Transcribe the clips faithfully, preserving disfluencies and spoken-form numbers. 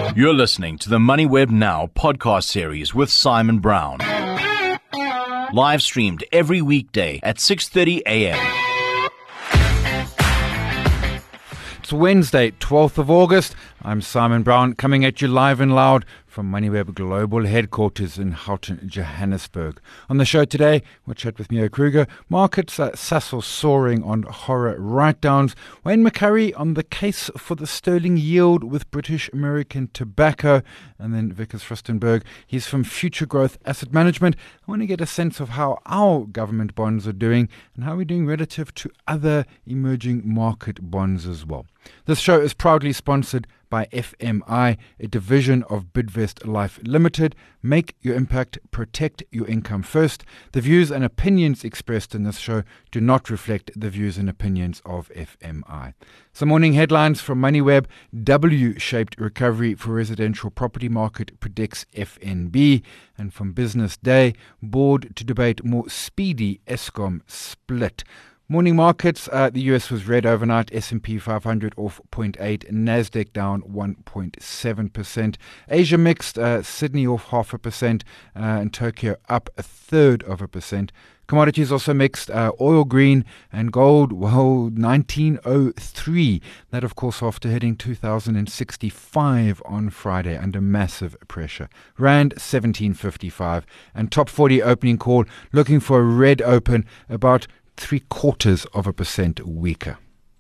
You're listening to the MoneyWeb Now podcast series with Simon Brown. Live streamed every weekday at six thirty a.m. It's Wednesday, twelfth of August. I'm Simon Brown, coming at you live and loud from MoneyWeb Global Headquarters in Houghton, Johannesburg. On the show today, we'll chat with Mia Kruger. Markets at Sasol soaring on horror write-downs. Wayne McCurry on the case for the sterling yield with British American Tobacco. And then Vickers Frystenberg, he's from Future Growth Asset Management. I want to get a sense of how our government bonds are doing and how we're doing relative to other emerging market bonds as well. This show is proudly sponsored by F M I, a division of Bidvest Life Limited. Make your impact, protect your income first. The views and opinions expressed in this show do not reflect the views and opinions of F M I. Some morning headlines from MoneyWeb. W-shaped recovery for residential property market predicts F N B. And from Business Day, board to debate more speedy Eskom split. Morning markets, uh, the U S was red overnight, S and P five hundred off zero point eight, NASDAQ down one point seven percent. Asia mixed, uh, Sydney off half a percent, uh, and Tokyo up a third of a percent. Commodities also mixed, uh, oil green and gold, well, nineteen oh three. That, of course, after hitting two thousand sixty-five on Friday under massive pressure. Rand seventeen fifty-five, and top forty opening call looking for a red open, about three quarters of a percent weaker.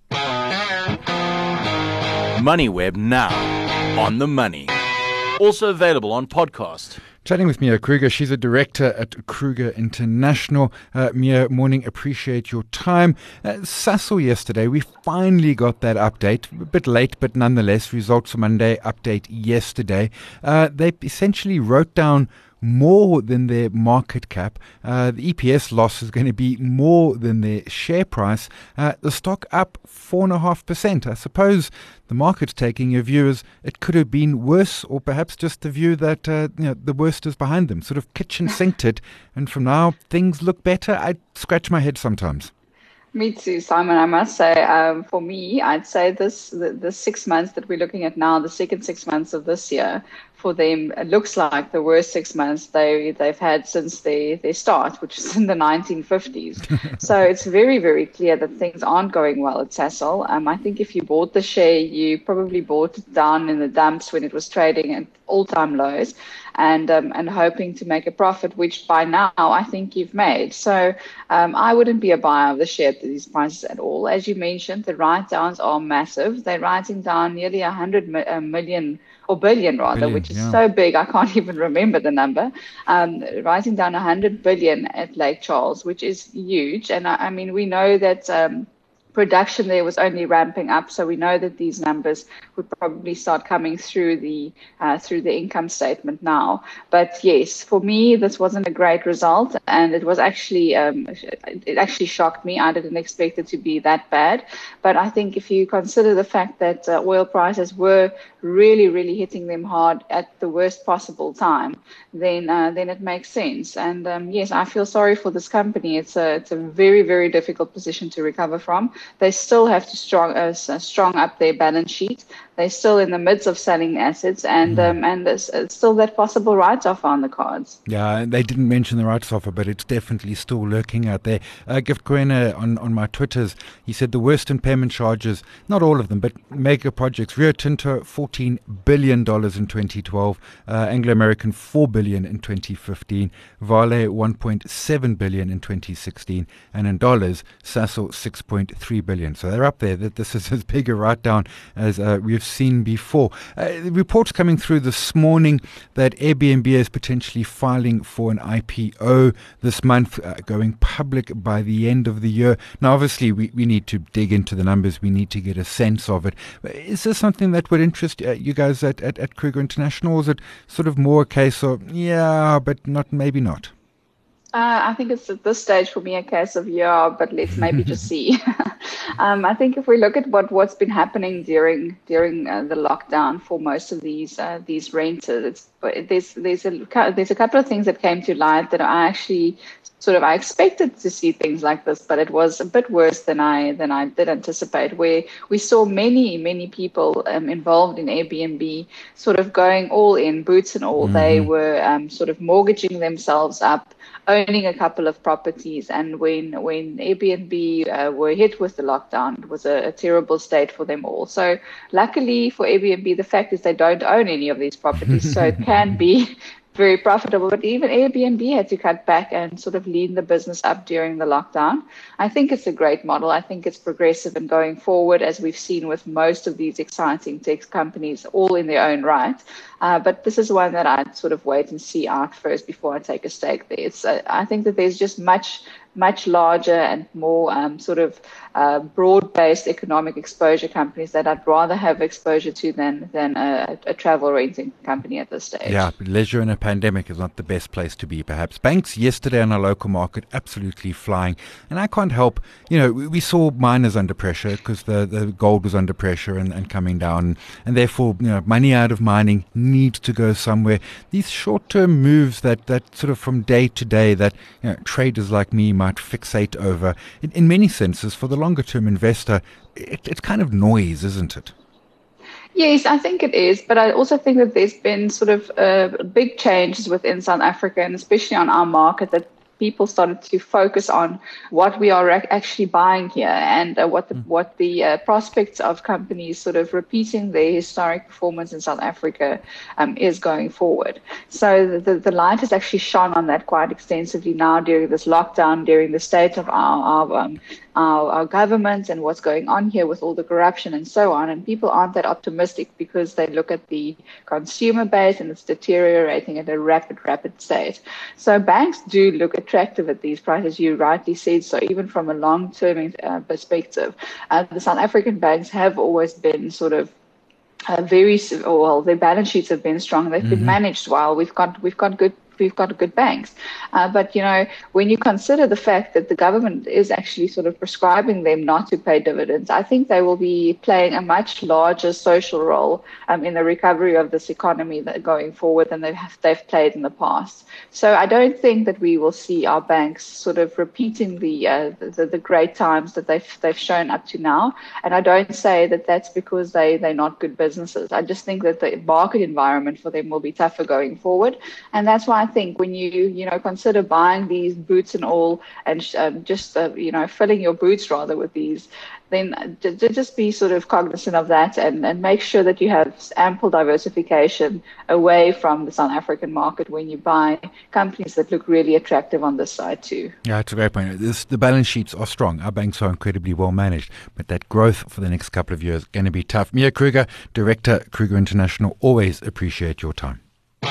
MoneyWeb Now, on the money. Also available on podcast. Chatting with Mia Kruger. She's a director at Kruger International. Uh, Mia, morning. Appreciate your time. Uh, Sasol yesterday, we finally got that update. A bit late, but nonetheless, results for Monday update yesterday. Uh, they essentially wrote down more than their market cap. Uh, the E P S loss is going to be more than their share price. Uh, the stock up four point five percent. I suppose the market's taking a view as it could have been worse, or perhaps just the view that uh, you know, the worst is behind them, sort of kitchen sinked it, and from now things look better. I scratch my head sometimes. Me too, Simon. I must say, um, for me, I'd say this the, the six months that we're looking at now, the second six months of this year, for them, it looks like the worst six months they, they've had since their, their start, which is in the nineteen fifties. So it's very, very clear that things aren't going well at Sasol. Um, I think if you bought the share, you probably bought it down in the dumps when it was trading at all-time lows, and um, and hoping to make a profit, which by now I think you've made. So um, I wouldn't be a buyer of the share at these prices at all. As you mentioned, the write-downs are massive. They're writing down nearly one hundred million, or billion rather, billion, which is yeah. so big I can't even remember the number. Um, writing down one hundred billion at Lake Charles, which is huge. And I, I mean, we know that um, production there was only ramping up, so we know that these numbers would probably start coming through the uh, through the income statement now. But yes, for me, this wasn't a great result, and it was actually um, it actually shocked me. I didn't expect it to be that bad. But I think if you consider the fact that uh, oil prices were really, really hitting them hard at the worst possible time, then uh, then it makes sense. And um, yes, I feel sorry for this company. It's a it's a very, very difficult position to recover from. They still have to strong uh, strong up their balance sheet. They're still in the midst of selling assets, and mm. um, and there's uh, still that possible write-off on the cards. Yeah, they didn't mention the write-off, but it's definitely still lurking out there. Uh, Gift Kwena on, on my Twitters, he said the worst impairment charges, not all of them, but mega projects. Rio Tinto, fourteen billion dollars in twenty twelve. Uh, Anglo American, four billion dollars in twenty fifteen. Vale, one point seven billion dollars in twenty sixteen. And in dollars, Sasol, six point three billion dollars. So they're up there. That This is as big a write-down as uh, we've seen before. Uh, the reports coming through this morning that Airbnb is potentially filing for an I P O this month, uh, going public by the end of the year. Now, obviously, we, we need to dig into the numbers. We need to get a sense of it. Is this something that would interest uh, you guys at, at, at Kruger International? Or is it sort of more a case of, yeah, but not maybe not? Uh, I think it's at this stage for me a case of yeah, but let's maybe just see. um, I think if we look at what what's been happening during during uh, the lockdown for most of these uh, these renters, it's, but there's there's a there's a couple of things that came to light that I actually sort of I expected to see things like this, but it was a bit worse than I than I did anticipate. Where we saw many many people um, involved in Airbnb sort of going all in, boots and all. Mm-hmm. They were um, sort of mortgaging themselves up, owning a couple of properties, and when when Airbnb uh, were hit with the lockdown, it was a, a terrible state for them all. So luckily for Airbnb, the fact is they don't own any of these properties, so it can be very profitable. But even Airbnb had to cut back and sort of lean the business up during the lockdown. I think it's a great model. I think it's progressive and going forward, as we've seen with most of these exciting tech companies, all in their own right. Uh, but this is one that I'd sort of wait and see out first before I take a stake there. It's, uh, I think that there's just much, much larger and more um, sort of uh, broad-based economic exposure companies that I'd rather have exposure to than than a, a travel renting company at this stage. Yeah, but leisure in a pandemic is not the best place to be, perhaps. Banks yesterday on our local market absolutely flying. And I can't help, you know, we, we saw miners under pressure because the, the gold was under pressure and, and coming down. And therefore, you know, money out of mining needs to go somewhere. These short-term moves that, that sort of from day to day that, you know, traders like me might fixate over, in, in many senses, for the longer-term investor, it, it's kind of noise, isn't it? Yes, I think it is. But I also think that there's been sort of uh, big changes within South Africa, and especially on our market, that people started to focus on what we are actually buying here and uh, what the, what the uh, prospects of companies sort of repeating their historic performance in South Africa um, is going forward. So the, the light has actually shone on that quite extensively now during this lockdown, during the state of our, our um, Our, our government and what's going on here with all the corruption and so on. And people aren't that optimistic because they look at the consumer base and it's deteriorating at a rapid, rapid state. So banks do look attractive at these prices, you rightly said so, even from a long-term uh, perspective. Uh, the South African banks have always been sort of uh, very, well, their balance sheets have been strong. They've mm-hmm. been managed well. We've got, we've got good We've got good banks. Uh, but, you know, when you consider the fact that the government is actually sort of prescribing them not to pay dividends, I think they will be playing a much larger social role um, in the recovery of this economy that going forward than they've, they've played in the past. So I don't think that we will see our banks sort of repeating the, uh, the, the great times that they've, they've shown up to now. And I don't say that that's because they, they're not good businesses. I just think that the market environment for them will be tougher going forward. And that's why I think when you, you know, consider buying these boots and all and um, just, uh, you know, filling your boots rather with these, then to, to just be sort of cognizant of that and, and make sure that you have ample diversification away from the South African market when you buy companies that look really attractive on this side too. Yeah, it's a great point. This, the balance sheets are strong. Our banks are incredibly well managed, but that growth for the next couple of years is going to be tough. Mia Kruger, Director, Kruger International, always appreciate your time.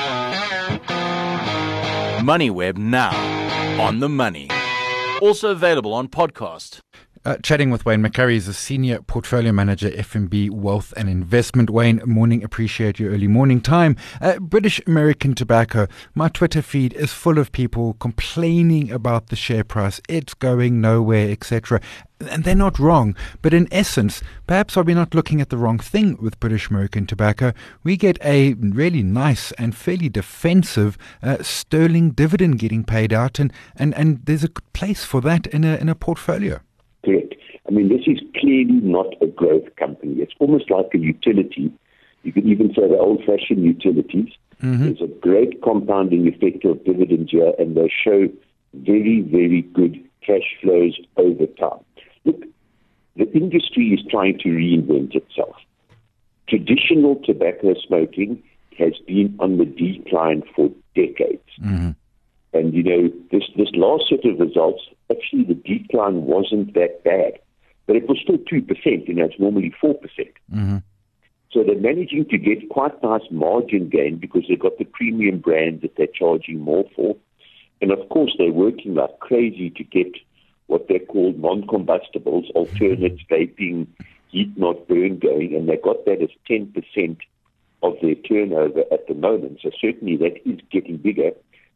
MoneyWeb now, on the money. Also available on podcast. Uh, chatting with Wayne McCurry is a Senior Portfolio Manager, F N B Wealth and Investment. Wayne, morning. Appreciate your early morning time. Uh, British American Tobacco. My Twitter feed is full of people complaining about the share price. It's going nowhere, et cetera. And they're not wrong. But in essence, perhaps are we not looking at the wrong thing with British American Tobacco? We get a really nice and fairly defensive uh, sterling dividend getting paid out, and, and, and there's a place for that in a in a portfolio. Correct. I mean, this is clearly not a growth company. It's almost like a utility. You could even say the old-fashioned utilities. Mm-hmm. There's a great compounding effect of dividends here, and they show very, very good cash flows over time. Look, the industry is trying to reinvent itself. Traditional tobacco smoking has been on the decline for decades. Mm-hmm. And, you know, this, this last set of results, actually the decline wasn't that bad. But it was still two percent, you know, it's normally four percent. Mm-hmm. So they're managing to get quite nice margin gain because they've got the premium brand that they're charging more for. And, of course, they're working like crazy to get what they're called non-combustibles, alternates, vaping, heat not burn going, and they got that as ten percent of their turnover at the moment. So certainly that is getting bigger. But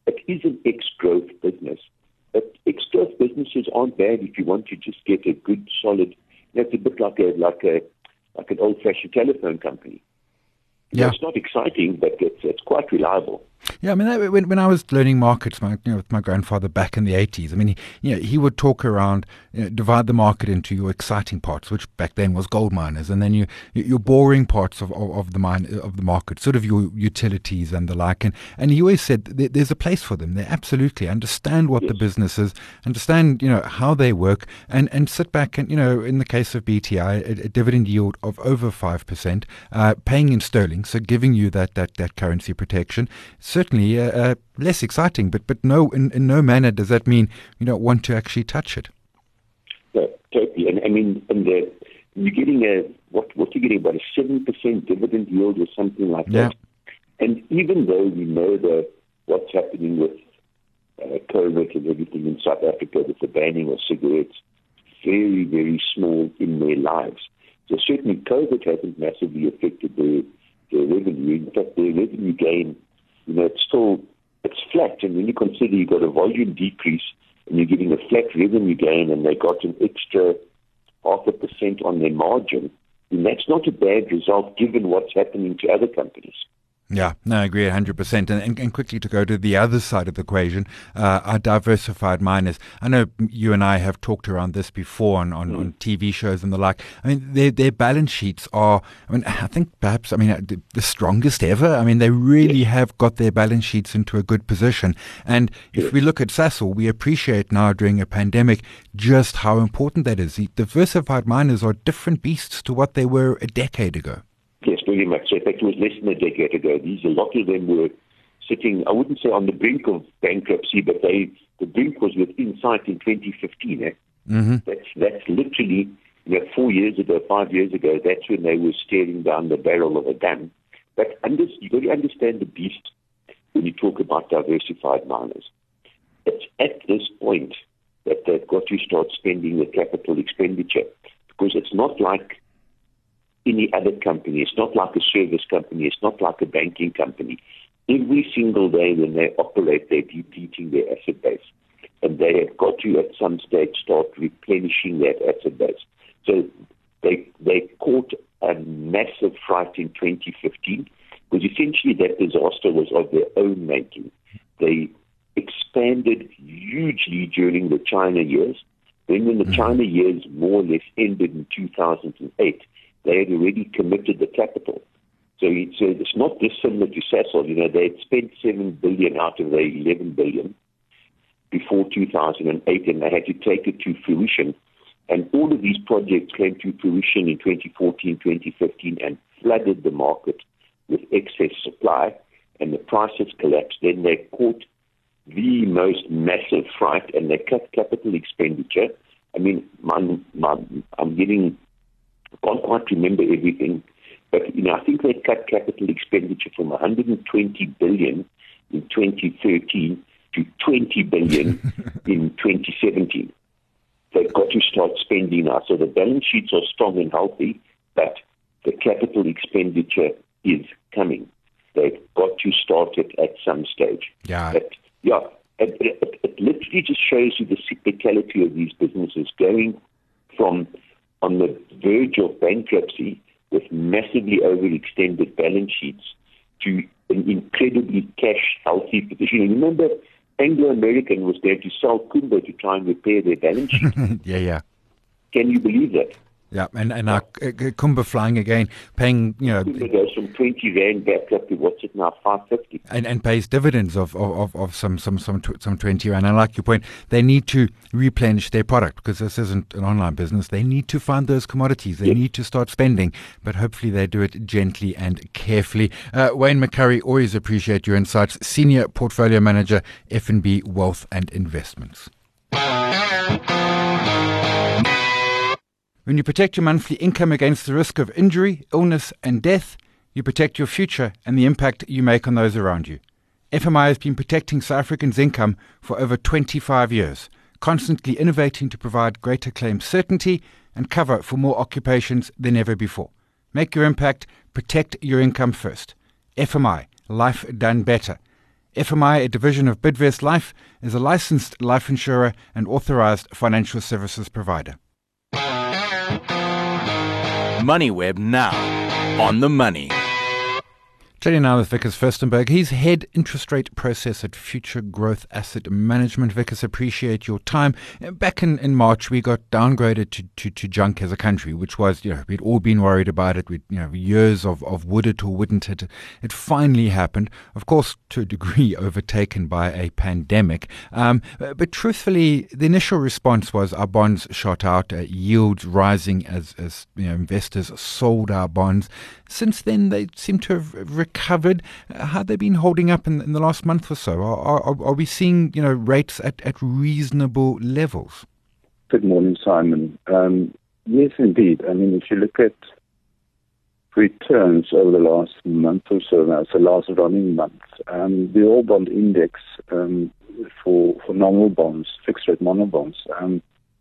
it is an ex-growth business. But ex-growth businesses aren't bad if you want to just get a good, solid, you know, it's a bit like a like a like an old-fashioned telephone company. Yeah. It's not exciting, but it's it's quite reliable. Yeah, I mean, that, when when I was learning markets, my you know, with my grandfather back in the eighties, I mean, he, you know, he would talk around, you know, divide the market into your exciting parts, which back then was gold miners, and then you your boring parts of, of, of the mine of the market, sort of your utilities and the like. And and he always said there, there's a place for them. They absolutely understand what Yes. the business is, understand you know how they work, and, and sit back and you know in the case of B T I, a, a dividend yield of over five percent, uh, paying in sterling, so giving you that that that currency protection. Certainly uh, uh, less exciting, but but no, in, in no manner does that mean you don't want to actually touch it. No, totally. And I mean, and the, you're getting a what? What you're getting about a seven percent dividend yield or something like Yeah. that. And even though we know the what's happening with uh, COVID and everything in South Africa with the banning of cigarettes, very very small in their lives. So certainly COVID hasn't massively affected their their revenue. In fact, their revenue gain, you know, it's still it's flat. And when you consider you've got a volume decrease and you're getting a flat revenue gain, and they got an extra half a percent on their margin, then that's not a bad result given what's happening to other companies. Yeah, no, I agree one hundred percent. And, and, and quickly to go to the other side of the equation, uh, our diversified miners. I know you and I have talked around this before on, on, mm. on T V shows and the like. I mean, their their balance sheets are, I mean, I think perhaps, I mean, the, the strongest ever. I mean, they really yeah. have got their balance sheets into a good position. And if yeah. we look at Sasol, we appreciate now during a pandemic just how important that is. The diversified miners are different beasts to what they were a decade ago. Yes, very much so. In fact, it was less than a decade ago. These, a lot of them were sitting, I wouldn't say on the brink of bankruptcy, but they the brink was within sight in twenty fifteen. Eh? Mm-hmm. That's that's literally, you know, four years ago, five years ago, that's when they were staring down the barrel of a gun. But under, you've got to understand the beast when you talk about diversified miners. It's at this point that they've got to start spending the capital expenditure, because it's not like any other company. It's not like a service company. It's not like a banking company. Every single day when they operate, they're depleting their asset base. And they have got to, at some stage, start replenishing that asset base. So they they caught a massive fright in twenty fifteen, because essentially that disaster was of their own making. They expanded hugely during the China years. Then when the mm-hmm. China years more or less ended in two thousand eight, they had already committed the capital. So it's, uh, it's not dissimilar to Sasol. You know, they had spent seven billion dollars out of their eleven billion dollars before two thousand eight, and they had to take it to fruition. And all of these projects came to fruition in twenty fourteen, twenty fifteen, and flooded the market with excess supply, and the prices collapsed. Then they caught the most massive fright, and they cut capital expenditure. I mean, my, my, I'm getting... I can't quite remember everything, but you know, I think they cut capital expenditure from one hundred twenty billion in twenty thirteen to twenty billion in twenty seventeen. They've got to start spending now. So the balance sheets are strong and healthy, but the capital expenditure is coming. They've got to start it at some stage. Yeah. But, yeah. It, it, it literally just shows you the cyclicality of these businesses going from on the verge of bankruptcy with massively overextended balance sheets to an incredibly cash-healthy position. And remember, Anglo American was going to sell Kumba to try and repair their balance sheet. yeah, yeah. Can you believe that? Yeah, and, and our uh, Kumba flying again, paying, you know... Kumba goes from twenty rand back up to what's it now, five fifty. And, and pays dividends of, of, of some some some some twenty rand. And like your point, they need to replenish their product, because this isn't an online business. They need to find those commodities. They yes. need to start spending, but hopefully they do it gently and carefully. Uh, Wayne McCurry, always appreciate your insights. Senior Portfolio Manager, F N B Wealth and Investments. When you protect your monthly income against the risk of injury, illness and death, you protect your future and the impact you make on those around you. F M I has been protecting South Africans' income for over twenty-five years, constantly innovating to provide greater claim certainty and cover for more occupations than ever before. Make your impact, protect your income first. F M I, life done better. F M I, a division of Bidvest Life, is a licensed life insurer and authorized financial services provider. MoneyWeb Now, on the money. Chatting now with Wikus Furstenberg. He's head interest rate process at Future Growth Asset Management. Wikus, appreciate your time. Back in, in March, we got downgraded to, to, to junk as a country, which was, you know, we'd all been worried about it. We'd, you know, years of, of would it or wouldn't it. It finally happened. Of course, to a degree, overtaken by a pandemic. Um, but truthfully, the initial response was our bonds shot out, uh, yields rising as, as you know, investors sold our bonds. Since then, they seem to have recovered. Uh, how have they been holding up in, in the last month or so? Are, are, are we seeing, you know, rates at, at reasonable levels? Good morning, Simon. Um, yes, indeed. I mean, if you look at returns over the last month or so, now it's the last running month, um, the All Bond Index um, for for normal bonds, fixed rate mono bonds, um,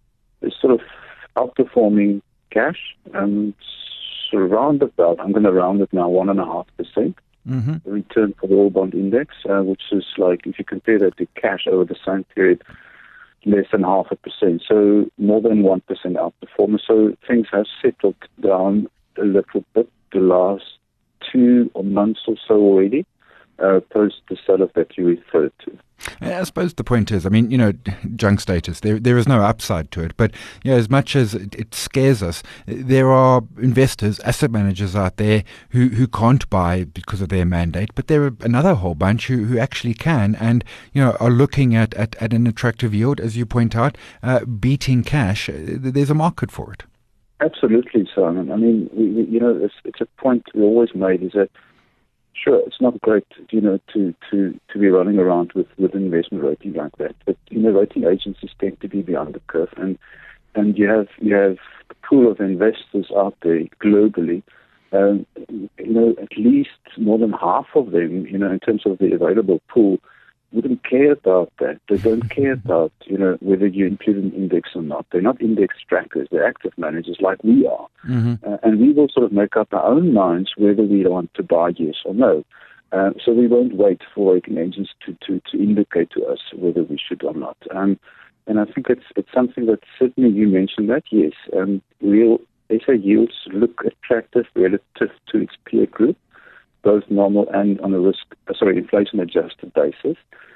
is sort of outperforming cash. Um, So round about, I'm going to round it now, one and a half percent return for the All Bond Index, uh, which is like, if you compare that to cash over the same period, less than half a percent. So more than one percent outperformance. So things have settled down a little bit the last two months or so already, uh, post the sell-off that you referred to. I suppose the point is, I mean, you know, junk status, there there is no upside to it. But, you know, as much as it, it scares us, there are investors, asset managers out there who, who can't buy because of their mandate. But there are another whole bunch who, who actually can and, you know, are looking at, at, at an attractive yield, as you point out, uh, beating cash. There's a market for it. Absolutely, Simon. I mean, we, we, you know, it's, it's a point we always made is that, sure, it's not great, you know, to, to, to be running around with, with an investment rating like that. But, you know, rating agencies tend to be behind the curve. And and you have you have a pool of investors out there globally. Um, you know, at least more than half of them, you know, in terms of the available pool, wouldn't care about that. They don't care about, you know, whether you include an index or not. They're not index trackers. They're active managers like we are. Mm-hmm. Uh, and we will sort of make up our own minds whether we want to buy yes or no. Uh, so we won't wait for rating agents to, to, to indicate to us whether we should or not. Um, and I think it's it's something that certainly you mentioned that, yes, um, real S A yields look attractive relative to its peer group, both normal and on a risk, sorry, inflation-adjusted basis.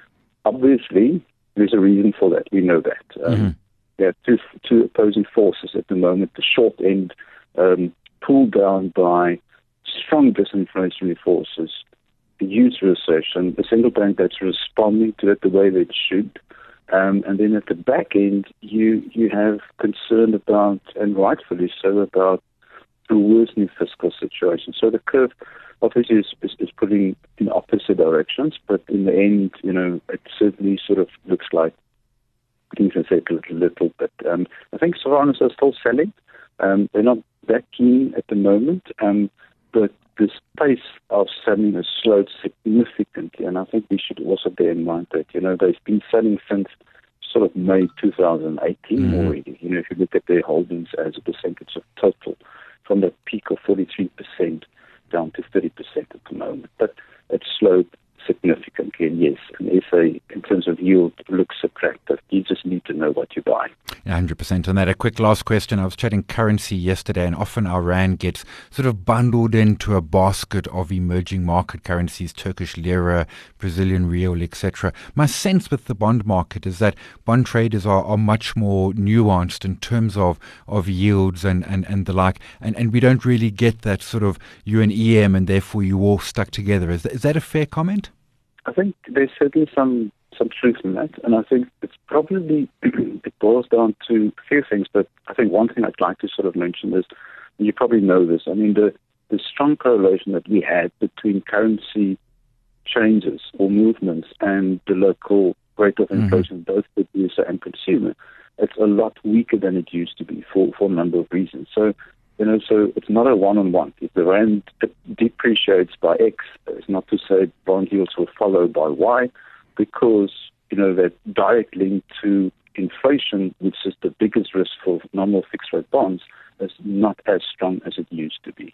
Obviously, there's a reason for that. We know that. Um, mm-hmm. There are two, two opposing forces at the moment. The short end um, pulled down by strong disinflationary forces, the huge recession, the central bank that's responding to it the way that it should. Um, and then at the back end, you, you have concern about, and rightfully so, about a worsening fiscal situation. So the curve obviously is, is, is pulling in opposite directions, but in the end, you know, it certainly sort of looks like things have settled a little bit. Um, I think Soranos are still selling. Um, they're not that keen at the moment, um, but the pace of selling has slowed significantly, and I think we should also bear in mind that, you know, they've been selling since sort of May two thousand eighteen mm-hmm. already. You know, if you look at their holdings as a percentage of total, from the peak of forty-three percent down to thirty percent at the moment. But it's slowed significantly, and yes, an S A in terms of yield looks attractive. You just need to know what you buy. one hundred percent on that. A quick last question. I was chatting currency yesterday, and often our rand gets sort of bundled into a basket of emerging market currencies, Turkish lira, Brazilian real, et cetera. My sense with the bond market is that bond traders are, are much more nuanced in terms of, of yields and, and, and the like, and, and we don't really get that sort of you and E M and therefore you all stuck together. Is that, is that a fair comment? I think there's certainly some some truth in that, and I think it's probably, it boils down to a few things, but I think one thing I'd like to sort of mention is, and you probably know this, I mean, the, the strong correlation that we had between currency changes or movements and the local rate of inflation, mm-hmm. both producer and consumer, it's a lot weaker than it used to be for, for a number of reasons. So, you know, so it's not a one-on-one. If the rand depreciates by X, it's not to say bond yields will follow by Y, because, you know, that direct link to inflation, which is the biggest risk for normal fixed-rate bonds, is not as strong as it used to be.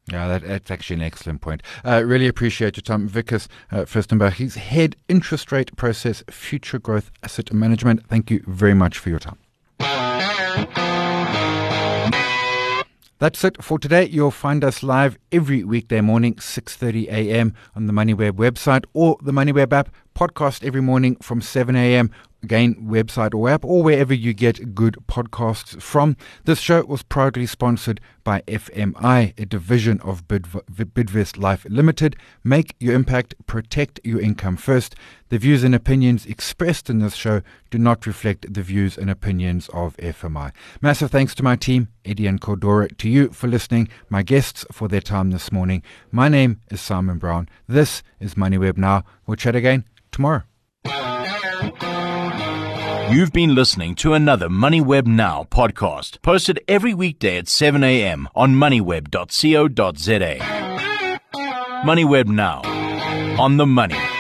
Yeah, that, that's actually an excellent point. Uh, really appreciate your time. Wikus uh, Fürstenberg, he's Head Interest Rate Process Future Growth Asset Management. Thank you very much for your time. That's it for today. You'll find us live every weekday morning, six thirty a.m. on the MoneyWeb website or the MoneyWeb app. Podcast every morning from seven a.m. Again, website or app, or wherever you get good podcasts from. This show was proudly sponsored by F M I, a division of Bidv- Bidvest Life Limited. Make your impact, protect your income first. The views and opinions expressed in this show do not reflect the views and opinions of F M I. Massive thanks to my team, Eddie and Cordora, to you for listening, my guests for their time this morning. My name is Simon Brown. This is MoneyWeb Now. We'll chat again tomorrow. You've been listening to another MoneyWeb Now podcast, posted every weekday at seven a.m. on moneyweb dot co dot za. MoneyWeb Now, on the money.